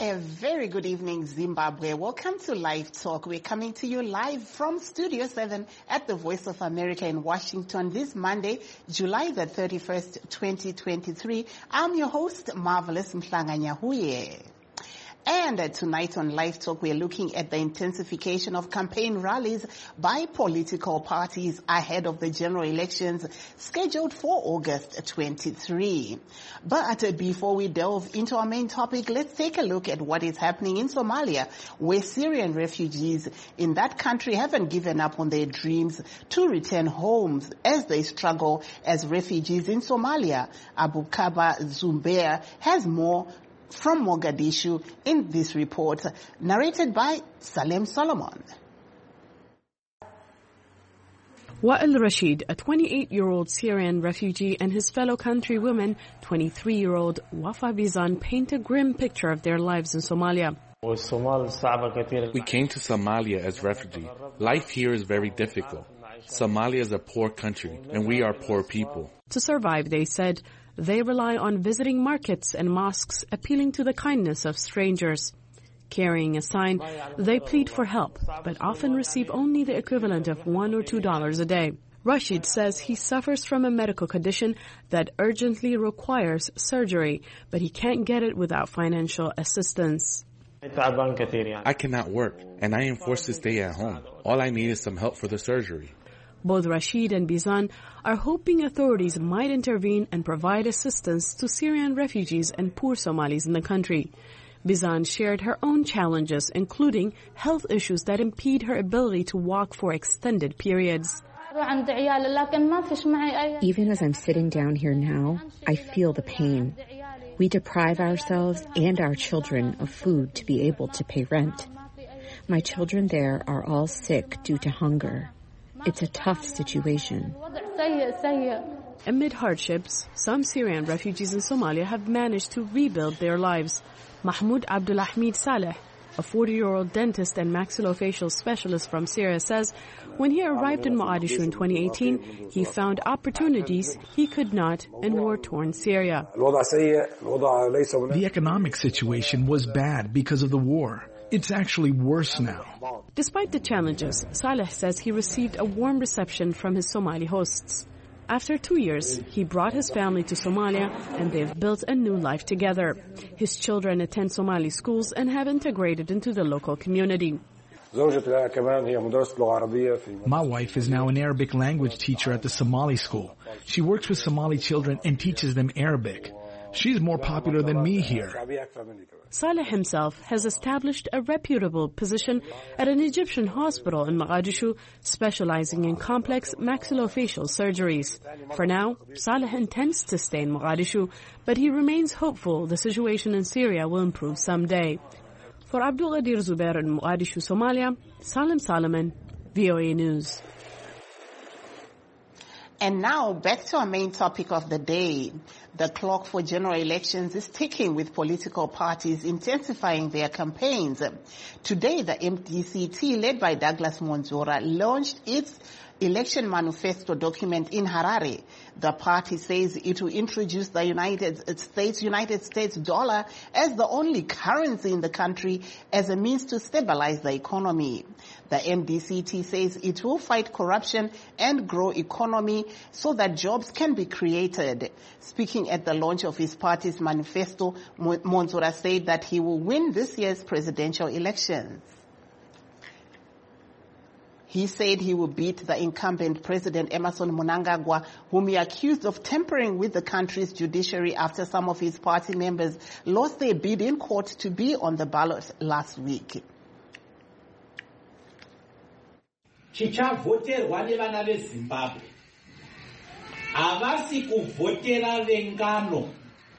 A very good evening, Zimbabwe. Welcome to Live Talk. We're coming to you live from Studio 7 at the Voice of America in Washington this Monday, July the 31st, 2023. I'm your host, Marvelous Mhlanganyahuye. And tonight on Live Talk, we're looking at the intensification of campaign rallies by political parties ahead of the general elections scheduled for August 23. But before we delve into our main topic, let's take a look at what is happening in Somalia, where Syrian refugees in that country haven't given up on their dreams to return homes as they struggle as refugees in Somalia. Abukaba Zubair has more from Mogadishu in this report, narrated by Salem Solomon. Wa'il Rashid, a 28-year-old Syrian refugee, and his fellow countrywoman, 23-year-old Wafa Bizan, paint a grim picture of their lives in Somalia. We came to Somalia as refugees. Life here is very difficult. Somalia is a poor country, and we are poor people. To survive, they said, they rely on visiting markets and mosques, appealing to the kindness of strangers. Carrying a sign, they plead for help, but often receive only the equivalent of $1 or $2 a day. Rashid says he suffers from a medical condition that urgently requires surgery, but he can't get it without financial assistance. I cannot work, and I am forced to stay at home. All I need is some help for the surgery. Both Rashid and Bizan are hoping authorities might intervene and provide assistance to Syrian refugees and poor Somalis in the country. Bizan shared her own challenges, including health issues that impede her ability to walk for extended periods. Even as I'm sitting down here now, I feel the pain. We deprive ourselves and our children of food to be able to pay rent. My children there are all sick due to hunger. It's a tough situation. Amid hardships, some Syrian refugees in Somalia have managed to rebuild their lives. Mahmoud Abdulhamid Saleh, a 40-year-old dentist and maxillofacial specialist from Syria, says when he arrived in Mogadishu in 2018, he found opportunities he could not in war-torn Syria. The economic situation was bad because of the war. It's actually worse now. Despite the challenges, Saleh says he received a warm reception from his Somali hosts. After 2 years, he brought his family to Somalia and they've built a new life together. His children attend Somali schools and have integrated into the local community. My wife is now an Arabic language teacher at the Somali school. She works with Somali children and teaches them Arabic. She's more popular than me here. Saleh himself has established a reputable position at an Egyptian hospital in Mogadishu, specializing in complex maxillofacial surgeries. For now, Saleh intends to stay in Mogadishu, but he remains hopeful the situation in Syria will improve someday. For Abdul Ghadir Zubair in Mogadishu, Somalia, Salem Solomon, VOA News. And now back to our main topic of the day. The clock for general elections is ticking, with political parties intensifying their campaigns. Today, the MDCT, led by Douglas Monzora, launched its election manifesto document in Harare. The party says it will introduce the United States dollar as the only currency in the country as a means to stabilize the economy. The MDCT says it will fight corruption and grow economy so that jobs can be created. Speaking at the launch of his party's manifesto, Monzora said that he will win this year's presidential elections. He said he will beat the incumbent President Emmerson Mnangagwa, whom he accused of tampering with the country's judiciary after some of his party members lost their bid in court to be on the ballot last week. Chichavoterwa nevana veZimbabwe havasi kuvhotera vengano,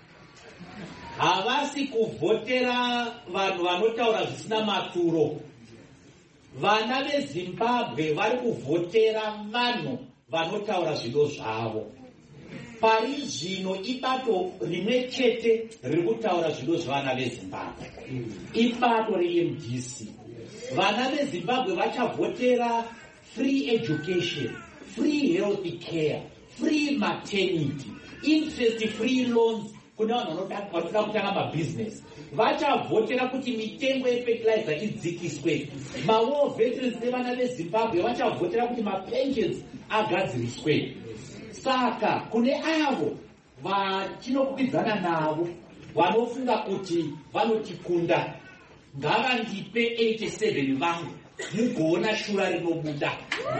havasi kuvhotera vanhu vanotaura zvisina maturo. Vana veZimbabwe vari kuvhotera vanhu vanotaura zvido zvavo. Pari zvino ibato rimwe chete riri kutaura zvido zvavana veZimbabwe, ibato reMDC. Vana veZimbabwe vachavhotera free education, free health care, free maternity, interest-free loans kune vanhu vanoda kutanga mabhizinesi vachavhotera kuti mitengo yefertilizer idzikiswe. Mawar veterans nevana vezimbabwe vachavhotera kuti mapensions agadziriswe. Saka kune avo vatinokwikwidzana navo vanofunga kuti vanotikunda, ngavandipe 87 vangu mugoona shura rinobuda.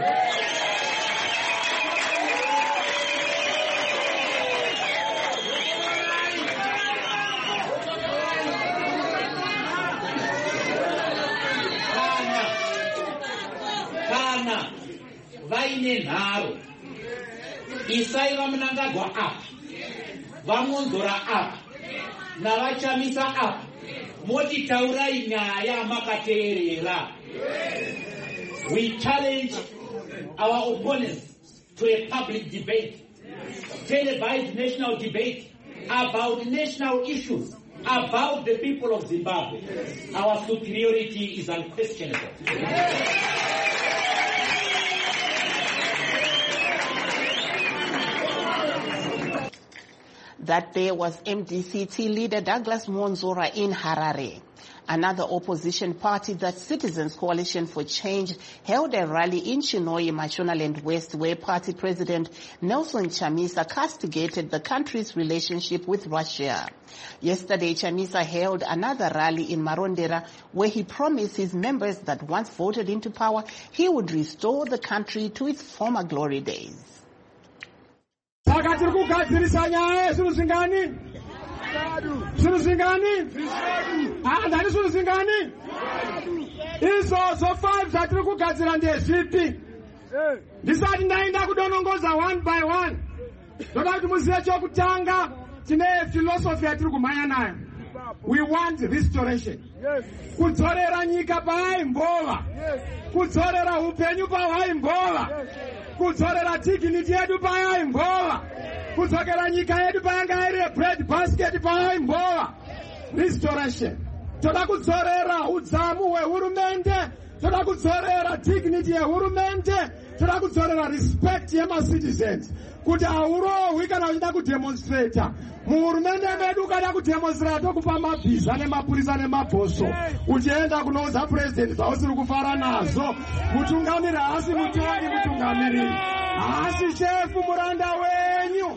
Kana vaine nharo isai vamunangagwa apa, vamonzora apa, navachamisa apa, motitaurai nyaya makateerera. We challenge our opponents to a public debate, televised national debate about national issues, about the people of Zimbabwe. Our superiority is unquestionable. That there was MDCT leader Douglas Monzora in Harare. Another opposition party, the Citizens Coalition for Change, held a rally in Chinoyi, Mashonaland West, where party president Nelson Chamisa castigated the country's relationship with Russia. Yesterday, Chamisa held another rally in Marondera, where he promised his members that once voted into power, he would restore the country to its former glory days. Izo 5 zatiri kugadzira ndezvipi? Ndisati ndaenda kudonongoza one by one. Ndoda kuti muzive chokutanga tine philosophy yatiri kumhanya nayo. We want restoration. Kudzorera nyika pahaimbova. Kudzorera upenyu pahaimbova. Kudzorera dignity yedu pahaimbova. Kudzokera nyika yedu payanga iri bread basket pahaimbova. Restoration. Toda kudzorera udzamu hwehurumende. Toda kudzorera dignity yehurumende. Toda kudzorera respect yema-citizens. Kuti haurohwi kana uchida kudemonstrata. Muhurumende medu ukada kudemonstrata tokupa mabhiza nemapurisa nemabhoso. Uchienda kunouza president zvausiri kufara nazo. Mutungamiri haasi mutongi mutungamiri. Haasi chefu muranda wenyu.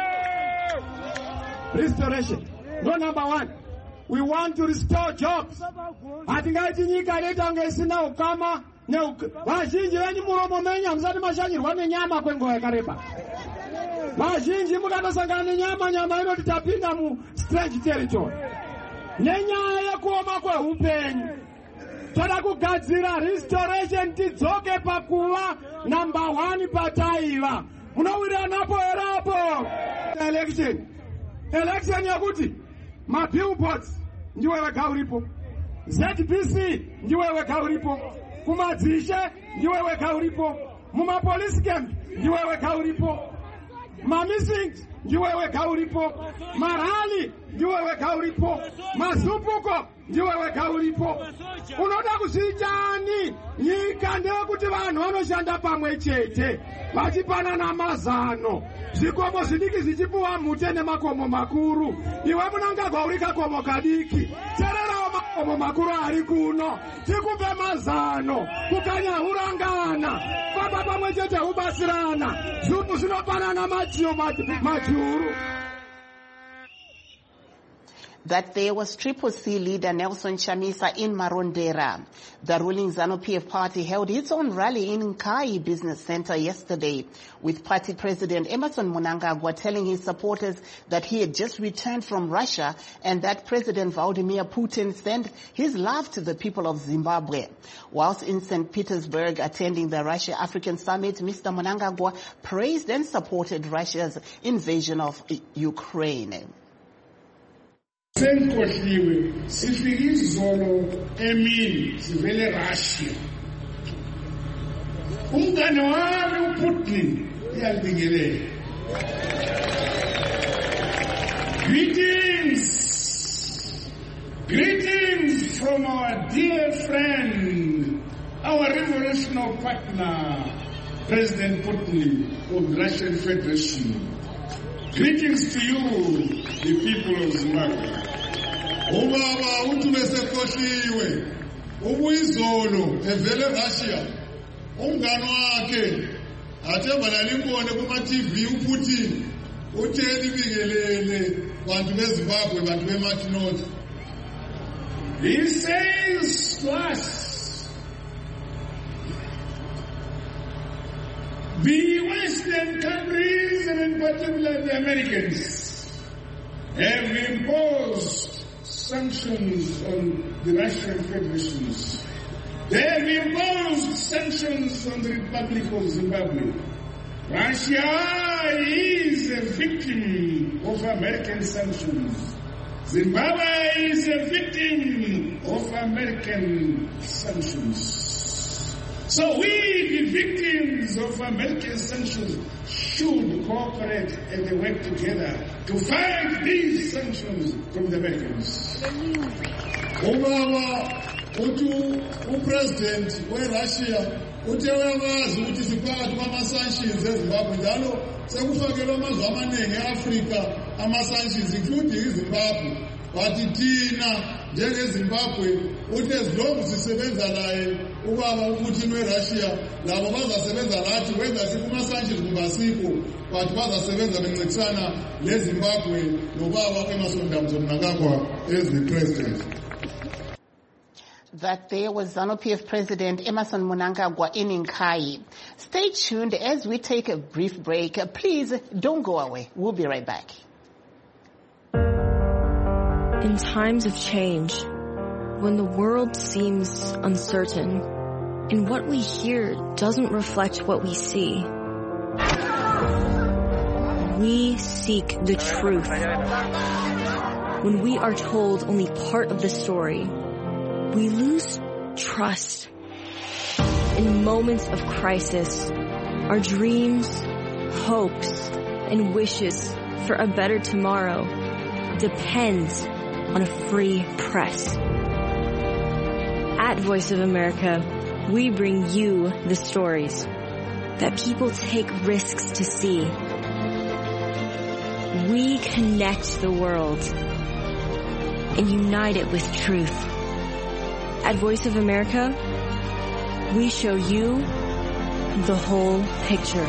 Restoration. No, number one. We want to restore jobs. Hatingaiti nyika inoita kunge isina ukama. Vazhinji venyu muromo menyu musati mashanyirwa nenyama kwenguva yakareba. Vazhinji mukatosangana nenyama, nyama inoti tapinda mu strange territory. Nenyaya yekuoma kweupenyu. Toda kugadzira restoration tidzoke pakuva number 1 pataiva. Munowira napo erapo. Election yakuti mabillboards ndiwe wega uripo. ZBC ndiwe wega uripo. Kumadzishe ndiwe wega uripo. Mumapolice camp ndiwe wega uripo. Mamising ndiwe wega uripo. Marali ndiwe wega uripo. Masupuko ndiwe wega uripo. Unoda kuzichani nyika ndeyekuti vanhu vanoshanda pamwe chete vachipanana mazano. Zvikomo zvidiki zvichipuwa mhute nemakomo makuru. Iwe munangagwa uri kakomo kadiki. Tererawo makomo makuru ari kuno. Tikupe mazano. Kukanya hurangana. Baba pamwe chete hubasirana. Zvinhu zvinopanana machiyo majuru. That there was Triple C leader Nelson Chamisa in Marondera. The ruling ZANU-PF party held its own rally in Nkai Business Center yesterday, with party president Emmerson Mnangagwa telling his supporters that he had just returned from Russia and that President Vladimir Putin sent his love to the people of Zimbabwe. Whilst in St. Petersburg attending the Russia-African summit, Mr. Mnangagwa praised and supported Russia's invasion of Ukraine. Senkosliwe sifike izolo emini sivele Russia. Umngane wami uPutin uyalibingelela. Greetings from our dear friend, our revolutionary partner, President Putin of the Russian Federation. Greetings to you, the people of Zimbabwe. Ubaba utumesekoshiwe. Ubuyizolo evele Russia. Umngani wakhe athemba nalimbone kuma TV uPutin. Utheni bikelele bantu beZimbabwe bantu beMarch North. He says to us, the Western countries, and in particular the Americans, have imposed sanctions on the Russian Federation. They have imposed sanctions on the Republic of Zimbabwe. Russia is a victim of American sanctions. Zimbabwe is a victim of American sanctions. So we, the victims of American sanctions, should cooperate and work together to fight these sanctions from the Americans. President Russia utewakazi ukuthi siphakathi kwama-sanctions eZimbabwe njalo sekufakelwa amazwe amaningi e-Afrika ama-sanctions including iZimbabwe. But thina njengeZimbabwe uthi as long sisebenza naye ubaba uPutin weRussia labo bazasebenza lathi wenza sikuma-sanctions kungasikho but bazasebenza bencedisana leZimbabwe nobaba Emmerson Mnangagwa as the president. That there was ZANU-PF President Emmerson Mnangagwa in Nkai. Stay tuned as we take a brief break. Please don't go away. We'll be right back. In times of change, when the world seems uncertain and what we hear doesn't reflect what we see, we seek the truth. When we are told only part of the story, we lose trust. In moments of crisis, our dreams, hopes, and wishes for a better tomorrow depends on a free press. At Voice of America, we bring you the stories that people take risks to see. We connect the world and unite it with truth. At Voice of America, we show you the whole picture.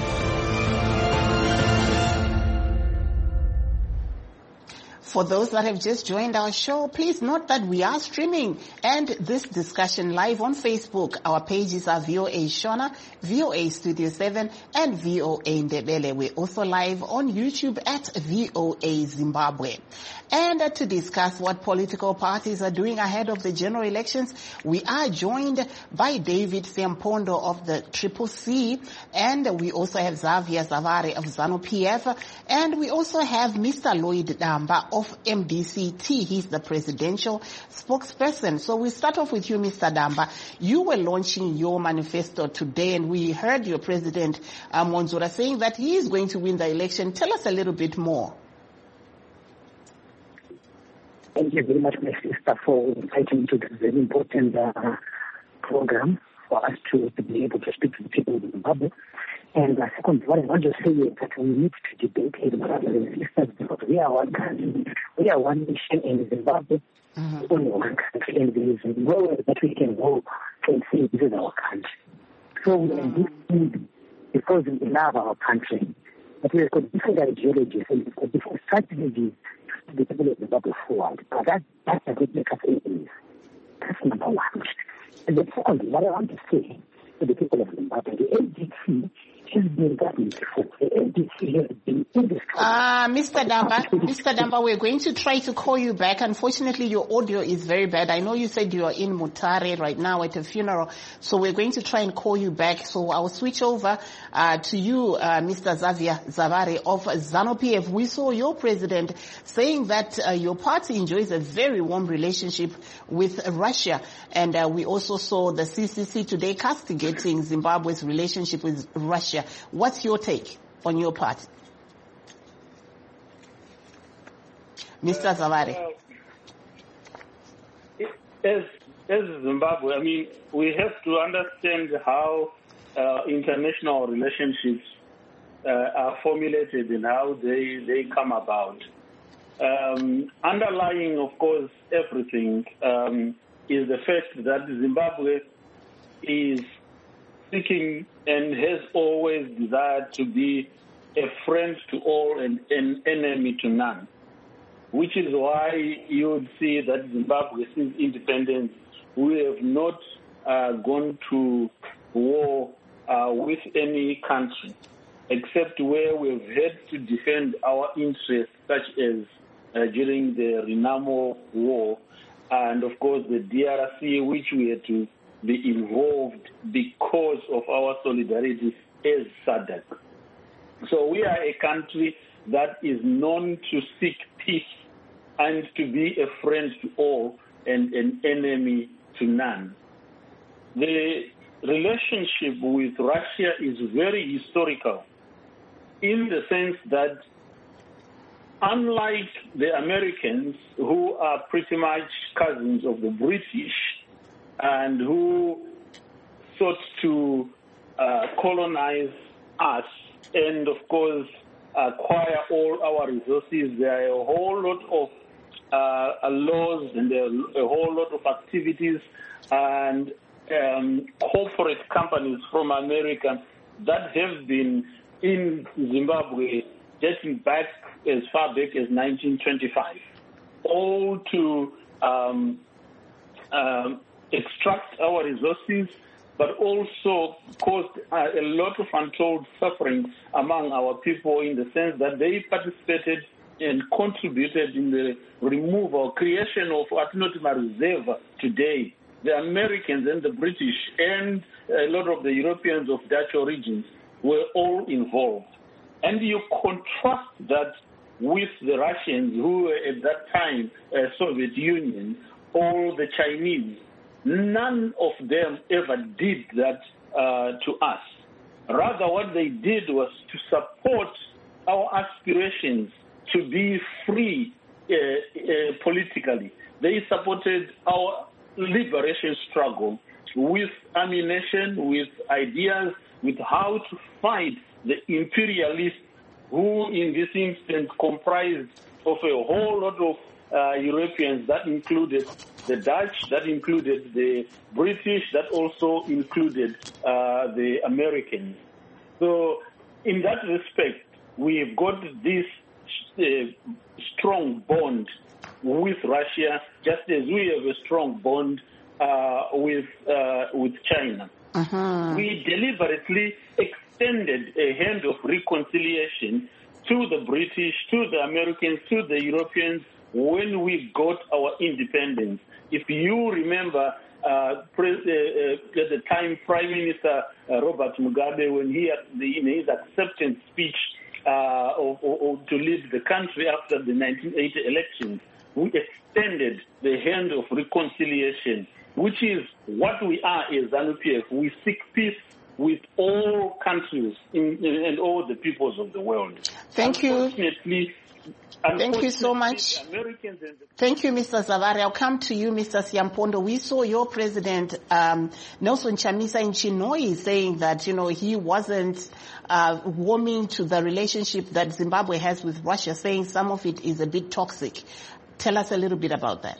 For those that have just joined our show, please note that we are streaming and this discussion live on Facebook. Our pages are VOA Shona, VOA Studio 7, and VOA Ndebele. We're also live on YouTube at VOA Zimbabwe. And to discuss what political parties are doing ahead of the general elections, we are joined by David Siampondo of the Triple C, and we also have Xavier Zavare of ZANU-PF, and we also have Mr. Lloyd Damba of MDCT. He's the presidential spokesperson. So we start off with you, Mr. Damba. You were launching your manifesto today, and we heard your president, Monzura, saying that he is going to win the election. Tell us a little bit more. Thank you very much, my sister, for inviting me to this very important program for us to be able to speak to the people of Zimbabwe. And second, what I want to say is that we need to debate here, brothers and sisters, because we are one country, we are one nation in Zimbabwe, only one country, and there is nowhere that we can go and say this is our country. So we are different because we love our country, but we have got different ideologies and we've got different strategies to the people of Zimbabwe forward. But that doesn't make us enemies. That's number one. And the second, what I want to say to the people of Zimbabwe, the LDC has been gotten before. The LDC has been in this country. Mr. Damba, we're going to try to call you back. Unfortunately, your audio is very bad. I know you said you are in Mutare right now at a funeral, so we're going to try and call you back. So I'll switch over to you, Mr. Xavier Zavare of ZANU-PF. We saw your president saying that your party enjoys a very warm relationship with Russia, and we also saw the CCC today castigating Zimbabwe's relationship with Russia. What's your take on your party? Mr. Zavare. As Zimbabwe, I mean, we have to understand how international relationships are formulated and how they come about. Underlying, of course, everything is the fact that Zimbabwe is seeking and has always desired to be a friend to all and an enemy to none, which is why you would see that Zimbabwe, since independence, we have not gone to war with any country, except where we've had to defend our interests, such as during the Renamo War, and of course the DRC, which we had to be involved because of our solidarity as SADC. So we are a country that is known to seek peace and to be a friend to all and an enemy to none. The relationship with Russia is very historical in the sense that, unlike the Americans, who are pretty much cousins of the British and who sought to colonize us and, of course, acquire all our resources, there are a whole lot of laws and a whole lot of activities and corporate companies from America that have been in Zimbabwe dating back as far back as 1925, all to extract our resources, but also caused a lot of untold suffering among our people in the sense that they participated and contributed in the removal, creation of Atinotima Reserve today. The Americans and the British and a lot of the Europeans of Dutch origins were all involved. And you contrast that with the Russians, who were at that time Soviet Union, or the Chinese. None of them ever did that to us. Rather, what they did was to support our aspirations to be free politically. They supported our liberation struggle with ammunition, with ideas, with how to fight the imperialists who, in this instance, comprised of a whole lot of Europeans. That included the Dutch, that included the British, that also included the Americans. So in that respect, we've got this strong bond with Russia, just as we have a strong bond with China. Uh-huh. We deliberately extended a hand of reconciliation to the British, to the Americans, to the Europeans when we got our independence. If you remember, at the time, Prime Minister Robert Mugabe, when he had in his acceptance speech to lead the country after the 1980 elections, we extended the hand of reconciliation, which is what we are as ZANU-PF. We seek peace with all countries and all the peoples of the world. Thank you. Thank you so much. Thank you, Mr. Zavari. I'll come to you, Mr. Siampondo. We saw your president, Nelson Chamisa in Chinoi, saying that, he wasn't warming to the relationship that Zimbabwe has with Russia, saying some of it is a bit toxic. Tell us a little bit about that.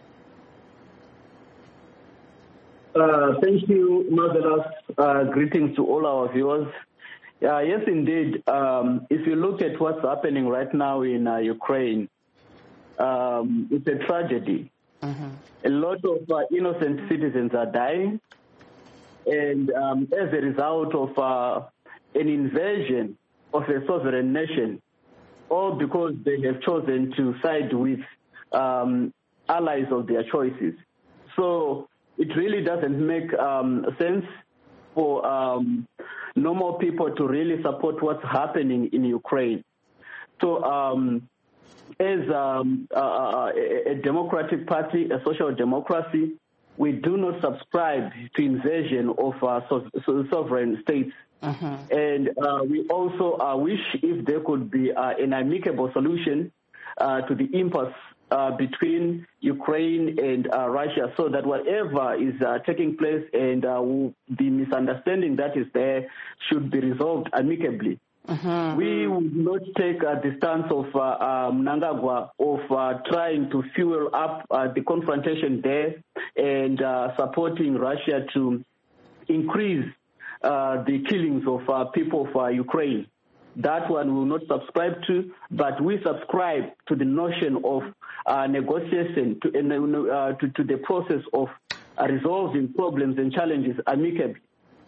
Thank you, Marvelous. Greetings to all our viewers. Yes, indeed. If you look at what's happening right now in Ukraine, it's a tragedy. Uh-huh. A lot of innocent citizens are dying, and as a result of an invasion of a sovereign nation, all because they have chosen to side with allies of their choices. So it really doesn't make sense for normal people to really support what's happening in Ukraine. So as a democratic party, a social democracy, we do not subscribe to invasion of sovereign states. Uh-huh. And we also wish if there could be an amicable solution to the impasse between Ukraine and Russia, so that whatever is taking place and the misunderstanding that is there should be resolved amicably. We would not take the stance of Mnangagwa of trying to fuel up the confrontation there and supporting Russia to increase the killings of people of Ukraine. That one we will not subscribe to, but we subscribe to the notion of negotiation, to the process of resolving problems and challenges amicably.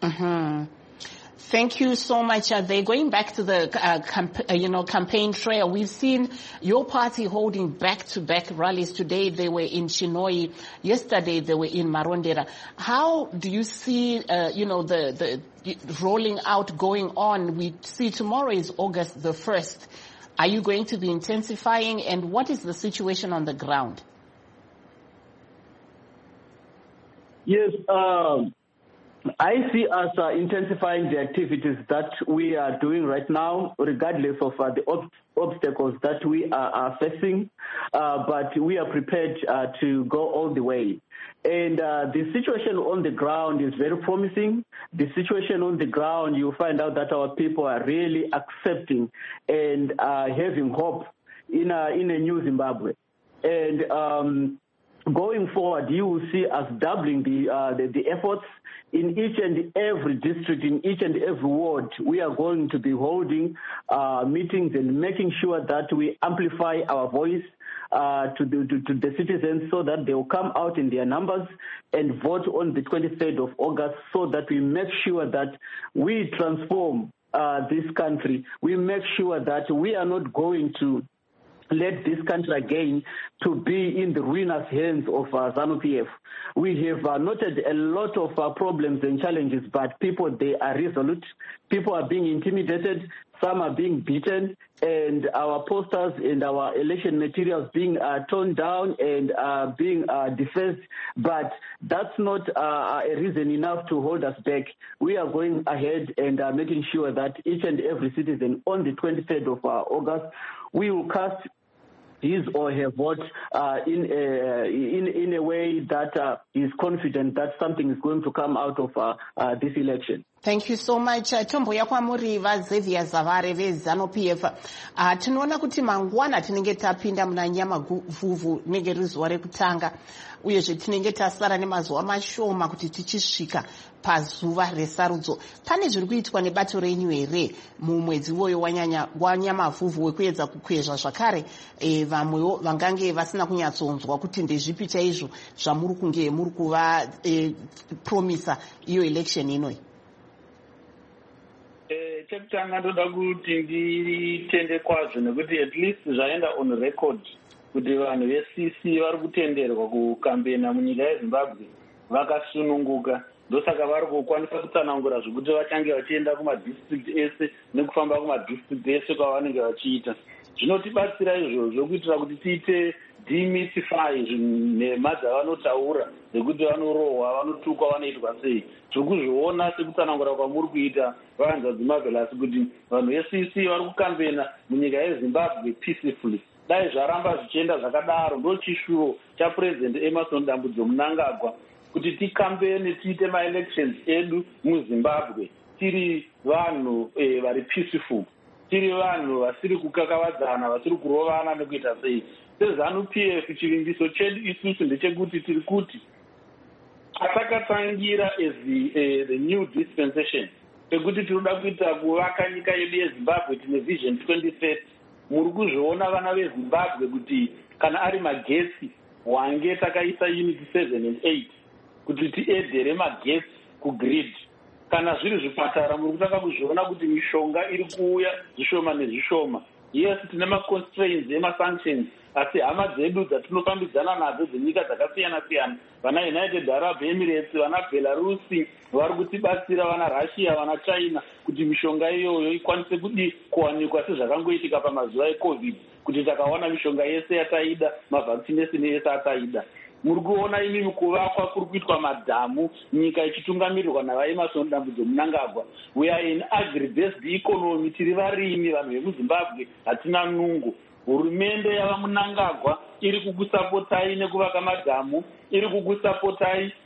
Thank you so much. They're going back to the campaign trail. We've seen your party holding back-to-back rallies. Today they were in Chinhoyi. Yesterday they were in Marondera. How do you see, the rolling out going on? We see tomorrow is August the 1st. Are you going to be intensifying, and what is the situation on the ground? Yes, I see us intensifying the activities that we are doing right now, regardless of the obstacles that we are facing, but we are prepared to go all the way. And the situation on the ground is very promising. The situation on the ground, you find out that our people are really accepting and having hope in a new Zimbabwe. And going forward, you will see us doubling the efforts in each and every district, in each and every ward. We are going to be holding meetings and making sure that we amplify our voice to the citizens so that they will come out in their numbers and vote on the 23rd of August so that we make sure that we transform this country. We make sure that we are not going to let this country again to be in the ruinous hands of ZANU-PF. We have noted a lot of problems and challenges, but people, they are resolute. People are being intimidated. Some are being beaten, and our posters and our election materials being torn down and being defaced. But that's not a reason enough to hold us back. We are going ahead and making sure that each and every citizen on the 23rd of August, we will cast his or her vote in a way that is confident that something is going to come out of this election. Thank you so much. Tomboya kwamuri vaXavier Zavare veZANU-PF. Tinoona kuti mangwana tinenge tapinda muna Nyamavhuvhu rinenge rizuva rekutanga, uyezve tinenge tasara nemazuva mashoma kuti tichisvika pazuva resarudzo. Pane zviri kuitwa nebato renyu here mumwedzi uwoyo waNyamavhuvhu wekuedza kukwezva zvakare vamwewo vangange vasina kunyatsonzwa kuti ndezvipi chaizvo zvamuri kunge muri kuva promisa iyo election inoi? Chekutanga ndoda kuti nditende kwazvo nekuti at least zvaenda on record kuti vanhu veCC vari kutenderwa kukambena munyika yeZimbabwe vakasununguka. Ndosaka vari kukwanisa kutsanangura zvokuti vachange vachienda kumadistrict ese nekufamba kumadistrict ese kwavanenge vachiita. Zvinotibatsira izvozvo kuitira kuti tiite demystify nhema dzavanotaura dzekuti vanorohwa, vanotukwa, vanoitwa sei. Tiri kuzviona sekutsanangura kwamuri kuita vanza Zimbabwe kuti vanhu veCC vari kukambena munyika yeZimbabwe peacefully. Dai zvaramba zvichienda zvakadaro ndochishuro chaPresident Emmerson Dambudzo Mnangagwa kuti tikambene tiite maelections edu muZimbabwe tiri vanhu vari peaceful, tiri vanhu vasiri kukakavadzana, vasiri kurovana nekuita sei. SeZANU-PF chivimbiso chedu isusu ndechekuti tiri kuti atakatangira as the new dispensation pekuti tinoda kuita kuvaka nyika yedu yeZimbabwe tine vision 2030. Muri kuzviona vana veZimbabwe kuti kana ari magetsi wange takaisa unit 7 and 8 kuti tiedhere magetsi kugrid. Kana zviri zvipatara muri kutanga kuzviona kuti mishonga iri kuuya zvishoma nezvishoma. Yes, tine maconstraints emasanctions, asi hama dzedu dzatinofambidzana nadzo dzenyika dzakasiyana-siyana, vana United Arab Emirates, vana Belarusi vari kutibatsira, vana Russia, vana China, kuti mishonga iyoyo ikwanise kuwanikwa sezvakangoitika pamazuva eCovid, kuti takawana mishonga yese yataida, mavaccination yese ataida. Muri kuona imi kuvakwa kuri kuitwa madhamu, nyika ichitungamirirwa navaEmmerson Dambudzo Mnangagwa. We are in agri-based economy, tiri varimi, vanhu vemuZimbabwe hatina nungo. Hurumende yava Mnangagwa iri kukusapotai nekuvaka madhamu, iri kukusapotai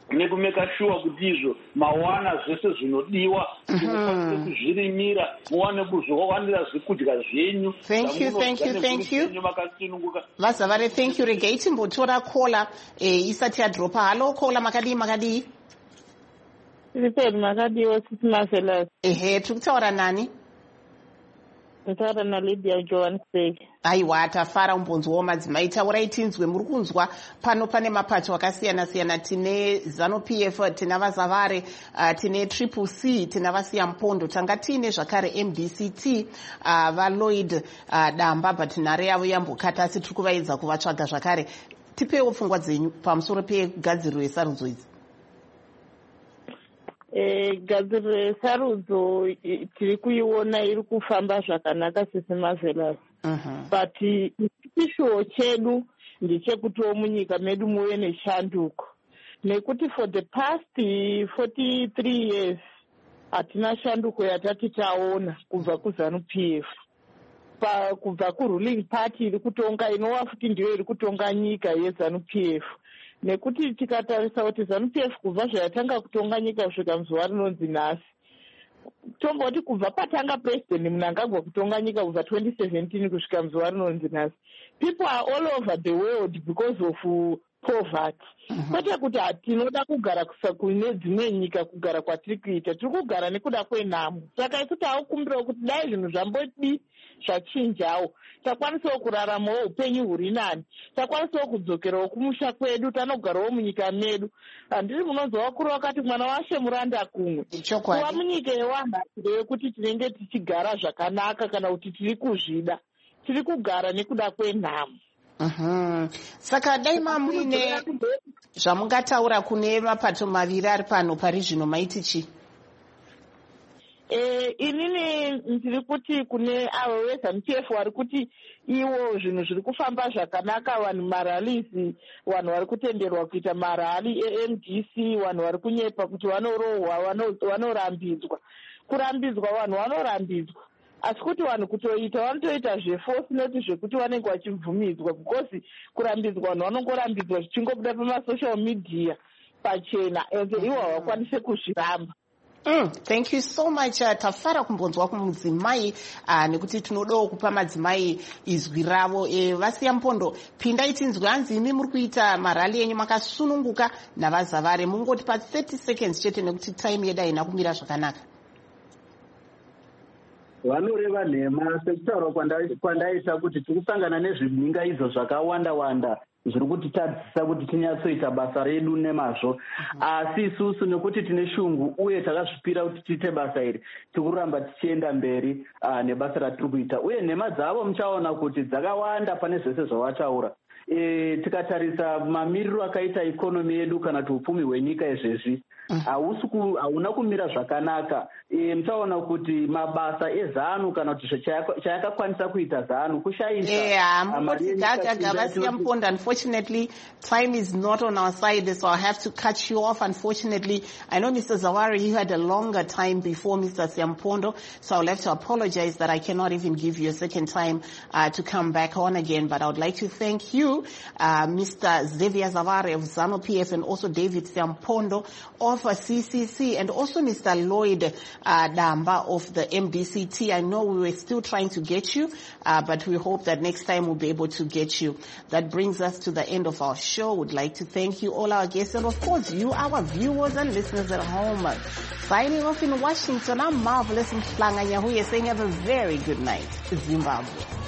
nekumeka sure kuti izvo mawana zvese zvinodiwa kuti mukwanise kuzvirimira muwane kuzvikwanira zvekudya zvenyu. Thank you. Vazavare, thank you. Regai timbotora kola isati yadropa. Halo kola, makadii? Tiri makadiwo sisi Marvelous. Tiri kutaura nani? Kutaura naLydia Johannesburg. Aiwa, tafara umbonzwawo madzimai. Taurai tinzwe. Muri kunzwa pano pane mapato akasiyana-siyana. Tine ZANU-PF, tina Vazavare, tine Triple C, tina vaSiyampondo, tanga tine zvakare MDCT, vaLloyd Damba, but nhare yavo yambokata, asi tiri kuvaedza kuvatsvaga zvakare. Tipewo pfungwa dzenyu pamusoro pegadziriro yesarudzo idzi. Gadziriro yesarudzo tiri kuiona iri kufamba zvakanaka sisi Marvelous. But chishuwo chedu ndechekutiwo munyika medu muve neshanduko, nekuti for the past 43 years hatina shanduko yatati taona kubva kuZANU-PF. Kubva kuruling party iri kutonga, inova futi ndiyo iri kutonga nyika yeZANU-PF. Nekuti tikatarisa kuti ZANU-PF kubva zvayatanga kutonga nyika kusvika muzuva rinonzi nhasi, tomboti kubva patanga president Mnangagwa kutonga nyika kubva 2017 kusvika muzuva rinonzi nhasi, people are all over the world because of poverty. Kwete kuti tinoda kugara kune dzimwe nyika kugara kwatiri kuita, tiri kugara nekuda kwenhamo. Saka isu taakumbirawo kuti dai zvinhu zvambodi zvachinjawo, takwanisawo kuraramawo upenyu huri nani, takwanisawo kudzokerawo kumusha kwedu, tanogarawo munyika medu. Handiri munonzwa vakuru vakati mwana washe muranda kumwe. Kuva munyika yevanhu hatirewe kuti tinenge tichigara zvakanaka kana kuti tiri kuzvida, tiri kugara nekuda kwenhamo. Saka dai mamuine zvamungataura kune mapato maviri ari pano pari zvino, maiti chii? Inini ndiri kuti kune avo veZANU-PF vari kuti iwo zvinhu zviri kufamba zvakanaka, vanhu maralisi, vanhu vari kutenderwa kuita marali eMDC, vanhu vari kunyepa kuti vanorohwa, vanorambidzwa. Kurambidzwa vanhu vanorambidzwa, asi kuti vanhu kutoita vanotoita zveforce, noti zvekuti vanenge vachibvumidzwa, because kurambidzwa vanhu vanongorambidzwa zvichingobuda pamasocial media pachena, ende ivo havakwanise kuzviramba. Thank you so much. Tafara kumbonzwa kumudzimai nekuti tinodawo kupa madzimai izwi ravo. VaSiyampondo, pindai tinzwe, hanzi imi muri kuita marali enyu makasununguka naVazavare, mungoti pa 30 seconds chete nekuti time yedu haina kumira zvakanaka. Vanoreva nhema sekutaura kwandaita kuti tiri kusangana nezvimhingaidzo zvakawanda zviri kutitadzisa kuti tinyatsoita basa redu nemazvo, asi isusu nekuti tine shungu uye takazvipira kuti tiite basa iri, tiri kuramba tichienda mberi nebasa ratiri kuita, uye nhema dzavo muchaona kuti dzakawanda pane zvese zvawataura. Tikatarisa mamiriro akaita ikonomi yedu kana kuti upfumi hwenyika izvezvi hauna kumira zvakanaka. Muchaona kuti mabasa eZANU kana kuti chayakakwanisa kuita ZANU kushaisha. VaSiyampondo, unfortunately time is not on our side, so I have to cut you off, unfortunately. I know Mr. Zawari, you had a longer time before Mr. Siyampondo, so I'll have to apologize that I cannot even give you a second time to come back on again, but I would like to thank you, Mr. Xavier Zavare of ZANU-PF, and also David Siyampondo of CCC, and also Mr. Lloyd Damba of the MDCT. I know we were still trying to get you, but we hope that next time we'll be able to get you. That brings us to the end of our show. We'd like to thank you, all our guests, and of course you, our viewers and listeners at home. Signing off in Washington, I'm Marvelous Mhlanga Nyahuye saying have a very good night. Zimbabwe.